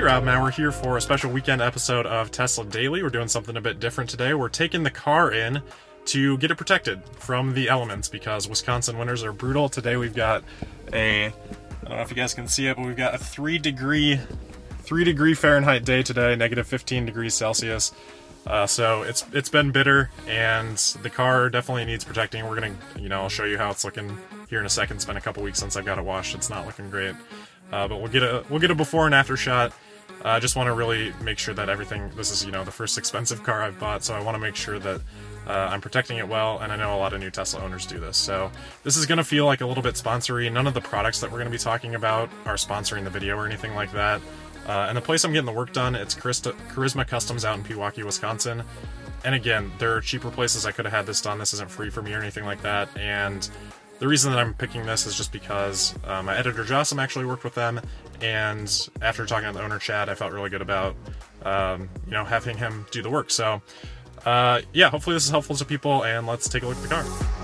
Rob, man. We're here for a special weekend episode of Tesla Daily. We're doing something a bit different today. We're taking the car in to get it protected from the elements because Wisconsin winters are brutal. Today we've got I don't know if you guys can see it, but we've got a 3 degree Fahrenheit day today, negative 15 degrees Celsius. So it's been bitter, and the car definitely needs protecting. We're gonna, I'll show you how it's looking here in a second. It's been a couple weeks since I've got it washed. It's not looking great, but we'll get a before and after shot. I just want to really make sure that everything. This is the first expensive car I've bought, so I want to make sure that I'm protecting it well. And I know a lot of new Tesla owners do this, so this is gonna feel like a little bit sponsory. None of the products that we're gonna be talking about are sponsoring the video or anything like that. And the place I'm getting the work done, it's Charisma Customs out in Pewaukee, Wisconsin. And again, there are cheaper places I could have had this done. This isn't free for me or anything like that. And the reason that I'm picking this is just because my editor Jossam actually worked with them, and after talking to the owner Chad, I felt really good about having him do the work. So yeah, hopefully this is helpful to people, and let's take a look at the car.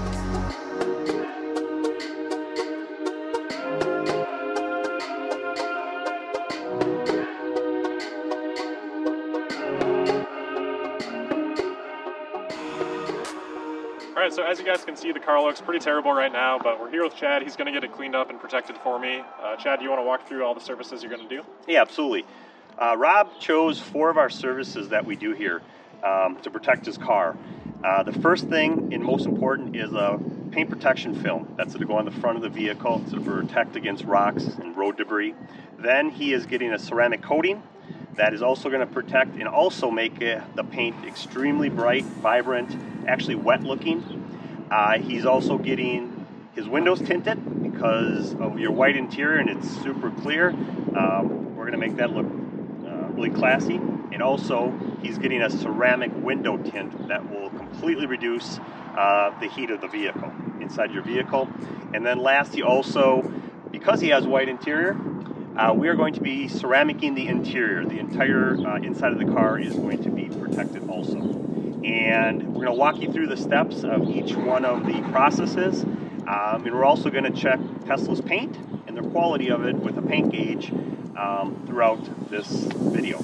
Alright, so as you guys can see, the car looks pretty terrible right now, but we're here with Chad. He's going to get it cleaned up and protected for me. Chad, do you want to walk through all the services you're going to do? Yeah, absolutely. Rob chose 4 of our services that we do here to protect his car. The first thing and most important is a paint protection film. That's to go on the front of the vehicle to protect against rocks and road debris. Then he is getting a ceramic coating that is also going to protect and also make the paint extremely bright, vibrant, actually wet looking. He's also getting his windows tinted because of your white interior and it's super clear. We're going to make that look really classy. And also he's getting a ceramic window tint that will completely reduce the heat of the vehicle, inside your vehicle. And then last, he also, because he has white interior, we are going to be ceramicing the interior. The entire inside of the car is going to be protected also. And we're going to walk you through the steps of each one of the processes. And we're also going to check Tesla's paint and the quality of it with a paint gauge throughout this video.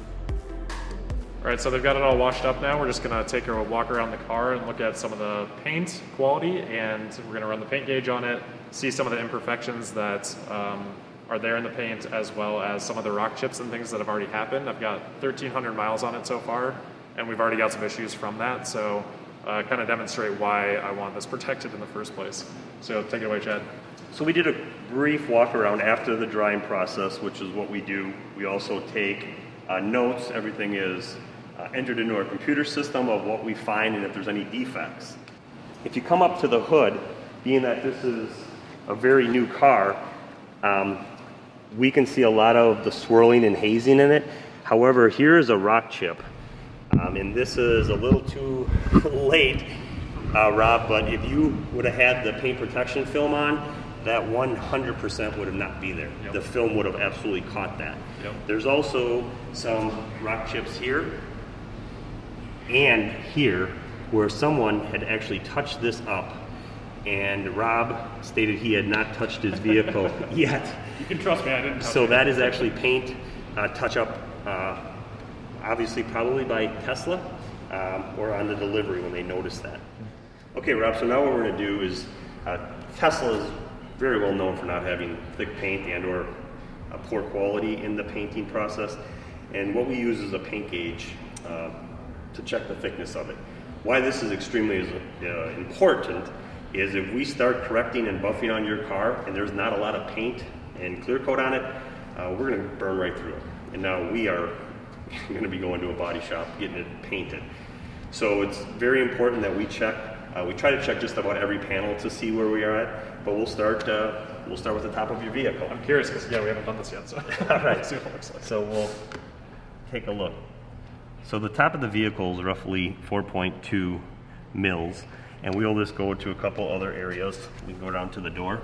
Alright, so they've got it all washed up now. We're just going to take a walk around the car and look at some of the paint quality, and we're going to run the paint gauge on it, see some of the imperfections that are there in the paint, as well as some of the rock chips and things that have already happened. I've got 1,300 miles on it so far, and we've already got some issues from that, so kind of demonstrate why I want this protected in the first place. So take it away, Chad. So we did a brief walk around after the drying process, which is what we do. We also take notes. Everything is entered into our computer system of what we find and if there's any defects. If you come up to the hood, being that this is a very new car, we can see a lot of the swirling and hazing in it. However, here is a rock chip. And this is a little too late, Rob, but if you would have had the paint protection film on, that 100% would have not be there. Yep. The film would have absolutely caught that. Yep. There's also some rock chips here and here where someone had actually touched this up, and Rob stated he had not touched his vehicle yet. You can trust me, I didn't touch So it. that is actually paint touch-up, obviously probably by Tesla or on the delivery when they noticed that. Okay, Rob, so now what we're going to do is, Tesla is very well known for not having thick paint and or poor quality in the painting process, and what we use is a paint gauge to check the thickness of it. Why this is extremely important is if we start correcting and buffing on your car and there's not a lot of paint and clear coat on it, we're going to burn right through it. And now we are going to be going to a body shop getting it painted. So it's very important that we check. We try to check just about every panel to see where we are at, but we'll start with the top of your vehicle. I'm curious because we haven't done this yet, so all right. Let's see what it looks like. So we'll take a look. So the top of the vehicle is roughly 4.2 mils, and we'll just go to a couple other areas. We can go down to the door.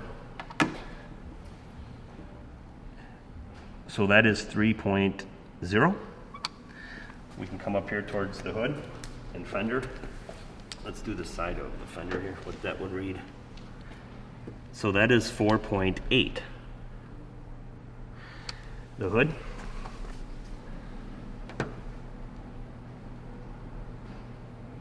So that is 3.0. We can come up here towards the hood and fender. Let's do the side of the fender here, what that would read. So that is 4.8. The hood.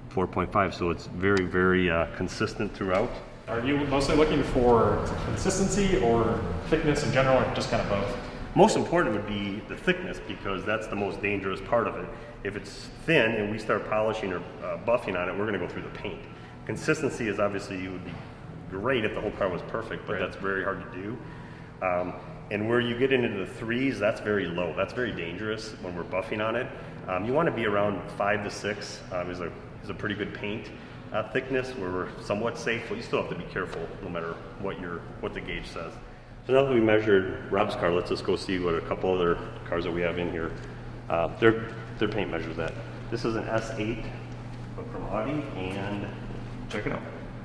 4.5, so it's very, very consistent throughout. Are you mostly looking for consistency or thickness in general, or just kind of both? Most important would be the thickness, because that's the most dangerous part of it. If it's thin and we start polishing or buffing on it, we're going to go through the paint. Consistency is obviously, it would be great if the whole car was perfect, but that's very hard to do. And where you get into the 3s, that's very low. That's very dangerous when we're buffing on it. You want to be around 5 to 6 is a pretty good paint thickness, where we're somewhat safe, but you still have to be careful no matter what the gauge says. So now that we measured Rob's car, let's just go see what a couple other cars that we have in here, their paint measures that. This is an S8 from Audi, and check it out.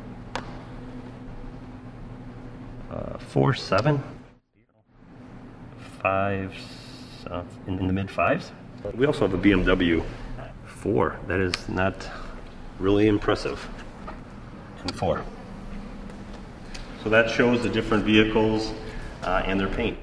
4.7, 5, in the mid 5s. We also have a BMW 4 that is not really impressive in 4. So that shows the different vehicles and their paint.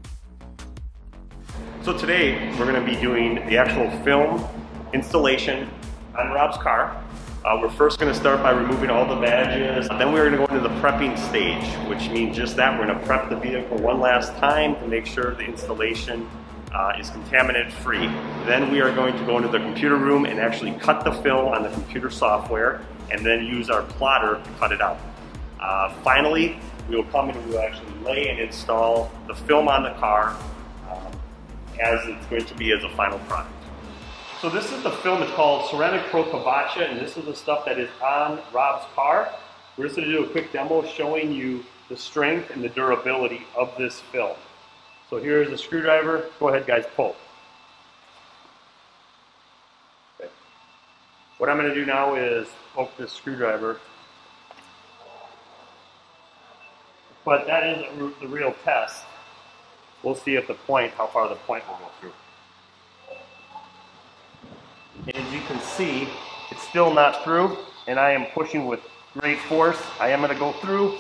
So today we're going to be doing the actual film installation on Rob's car. We're first going to start by removing all the badges. Then we're going to go into the prepping stage, which means just that. We're going to prep the vehicle one last time to make sure the installation is contaminant free. Then we are going to go into the computer room and actually cut the film on the computer software, and then use our plotter to cut it out. Finally, we will come in and we'll actually lay and install the film on the car as it's going to be as a final product. So this is the film. It's called Ceramic Pro Cabacha, and this is the stuff that is on Rob's car. We're just going to do a quick demo showing you the strength and the durability of this film. So here's a screwdriver. Go ahead, guys, pull. Okay. What I'm going to do now is poke this screwdriver. But that isn't the real test. We'll see if how far the point will go through. And as you can see, it's still not through, and I am pushing with great force. I am going to go through.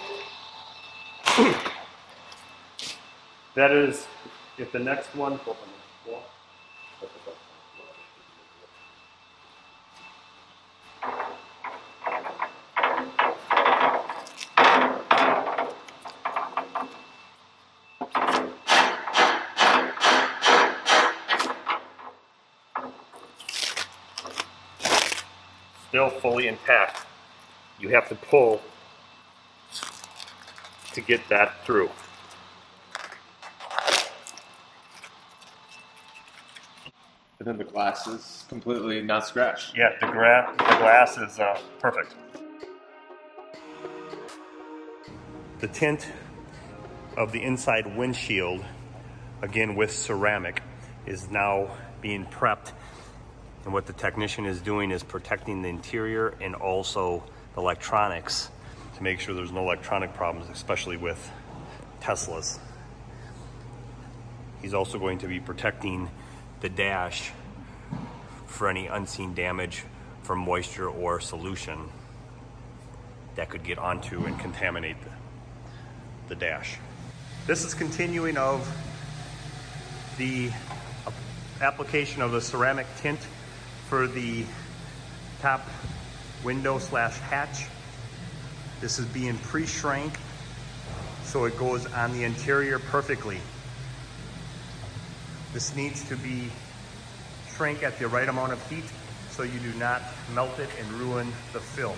That is, if the next one, still fully intact. You have to pull to get that through. And then the glass is completely not scratched. Yeah, the glass is perfect. The tint of the inside windshield, again with ceramic, is now being prepped. And what the technician is doing is protecting the interior and also the electronics to make sure there's no electronic problems, especially with Teslas. He's also going to be protecting the dash for any unseen damage from moisture or solution that could get onto and contaminate the dash. This is continuing of the application of the ceramic tint for the top window / hatch. This is being pre-shrank so it goes on the interior perfectly. This needs to be shrank at the right amount of heat so you do not melt it and ruin the film.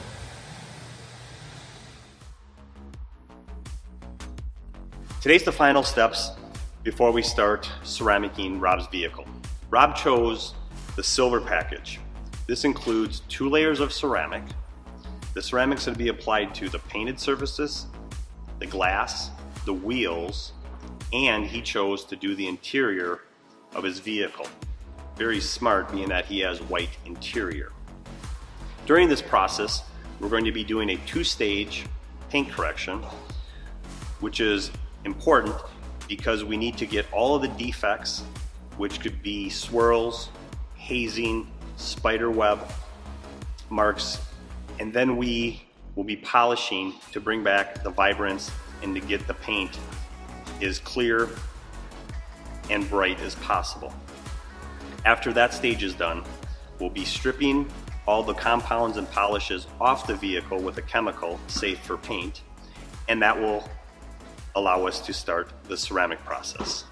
Today's the final steps before we start ceramicing Rob's vehicle. Rob chose the silver package. This includes 2 layers of ceramic. The ceramic's going to be applied to the painted surfaces, the glass, the wheels, and he chose to do the interior of his vehicle. Very smart, being that he has white interior. During this process, we're going to be doing a 2-stage paint correction, which is important because we need to get all of the defects, which could be swirls, hazing, spider web marks, and then we will be polishing to bring back the vibrance and to get the paint as clear and bright as possible. After that stage is done, we'll be stripping all the compounds and polishes off the vehicle with a chemical safe for paint, and that will allow us to start the ceramic process.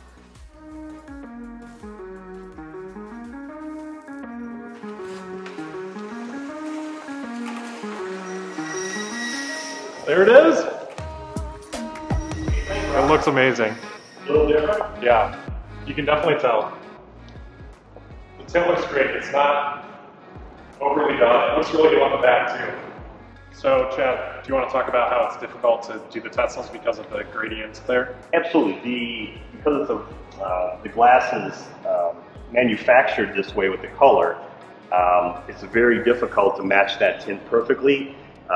There it is. It looks amazing. A little different? Yeah, you can definitely tell. The tint looks great. It's not overly done. It looks really good on the back too. So Chad, do you want to talk about how it's difficult to do the Teslas because of the gradients there? Absolutely. Because of the glass is manufactured this way with the color, it's very difficult to match that tint perfectly.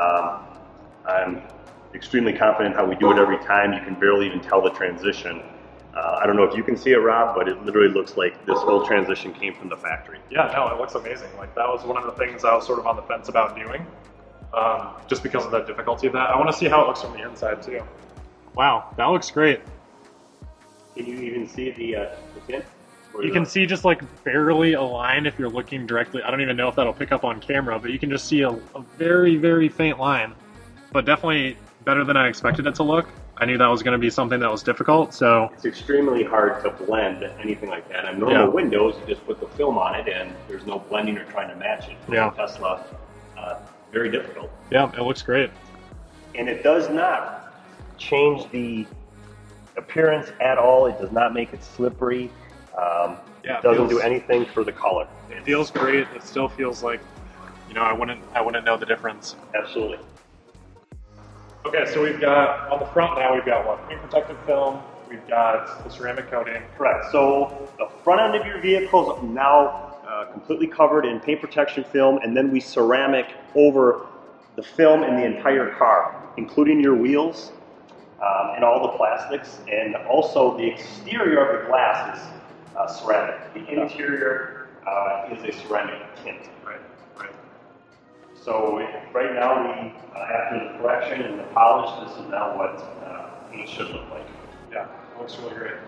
I'm extremely confident how we do it every time. You can barely even tell the transition. I don't know if you can see it, Rob, but it literally looks like this whole transition came from the factory. Yeah, no, it looks amazing. Like that was one of the things I was sort of on the fence about doing, just because of the difficulty of that. I want to see how it looks from the inside too. Wow, that looks great. Can you even see the tint? You can see just like barely a line if you're looking directly. I don't even know if that'll pick up on camera, but you can just see a very, very faint line. But definitely better than I expected it to look. I knew that was going to be something that was difficult, so... It's extremely hard to blend anything like that. On normal windows, you just put the film on it and there's no blending or trying to match it. Yeah. Tesla, very difficult. Yeah, it looks great. And it does not change the appearance at all. It does not make it slippery. Yeah, it doesn't do anything for the color. It feels great. It still feels like, you know, I wouldn't know the difference. Absolutely. Okay, so we've got, on the front now, we've got what? Paint protective film, we've got the ceramic coating. Correct. So the front end of your vehicle is now completely covered in paint protection film, and then we ceramic over the film in the entire car, including your wheels and all the plastics, and also the exterior of the glass is ceramic. The interior is a ceramic tint. Right, right. So right now, we after the correction and the polish, this is now what paint should look like. Yeah, it looks really great.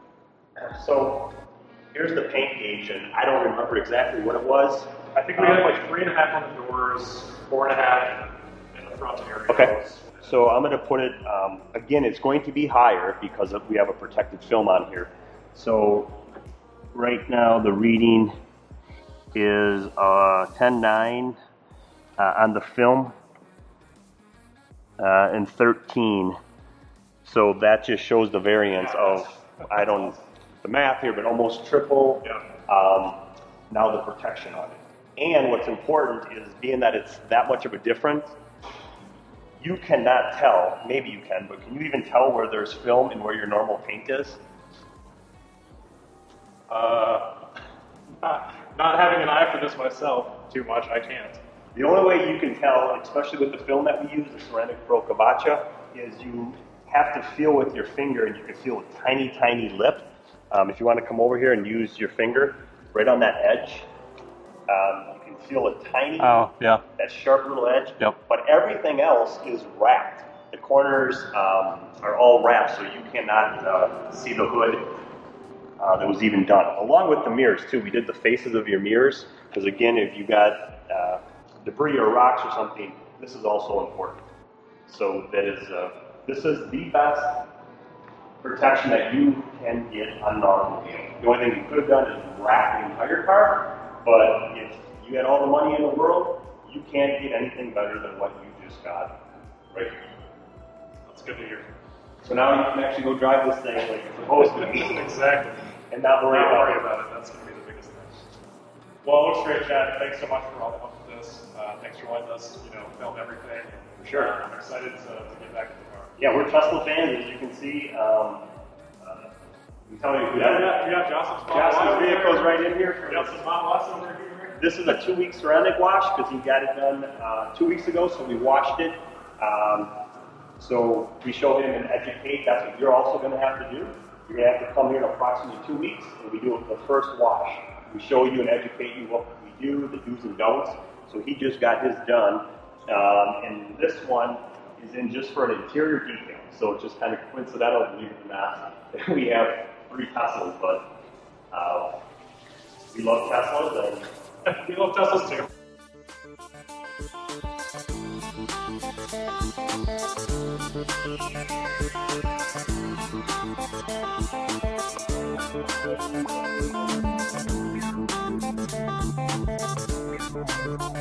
So here's the paint gauge, and I don't remember exactly what it was. I think we had like 3.5 on the doors, 4.5 in the front area. Okay. So I'm going to put it, again, it's going to be higher because we have a protected film on here. So right now the reading is 10.9 on the film and 13. So that just shows the variance of, I don't, the math here, but almost triple now the protection on it. And what's important is being that it's that much of a difference, you cannot tell, maybe you can, but can you even tell where there's film and where your normal paint is? Not having an eye for this myself too much, I can't. The only way you can tell, especially with the film that we use, the Ceramic Pro Cavacha, is you have to feel with your finger, and you can feel a tiny, tiny lip. If you want to come over here and use your finger right on that edge, you can feel a tiny, that sharp little edge. Yep. But everything else is wrapped. The corners are all wrapped, so you cannot see the hood that was even done. Along with the mirrors too. We did the faces of your mirrors, because again, if you got debris or rocks or something, this is also important. So that is, this is the best protection that you can get on an automobile. The only thing you could have done is wrap the entire car, but if you had all the money in the world, you can't get anything better than what you just got right here. That's good to hear. So now you can actually go drive this thing like it's supposed to be. Exactly. And not worry about it. That's going to be the biggest thing. Well, it looks great, Chad. Thanks so much for all the help with this. Thanks for letting us, film everything. Sure. I'm excited to get back in the car. Yeah, we're Tesla fans, as you can see. I'm telling you, we got Jocelyn's vehicle's right in here. We got some Model S over here. This is a 2-week ceramic wash because he got it done 2 weeks ago, so we washed it. So we show him and educate. That's what you're also going to have to do. You're going to have to come here in approximately 2 weeks, and we do the first wash. We show you and educate you what we do, the do's and don'ts. So he just got his done. And this one is in just for an interior detail. So it's just kind of coincidental, believe it or not, that we have 3 Teslas, but we love Teslas. We love Teslas too. Bye.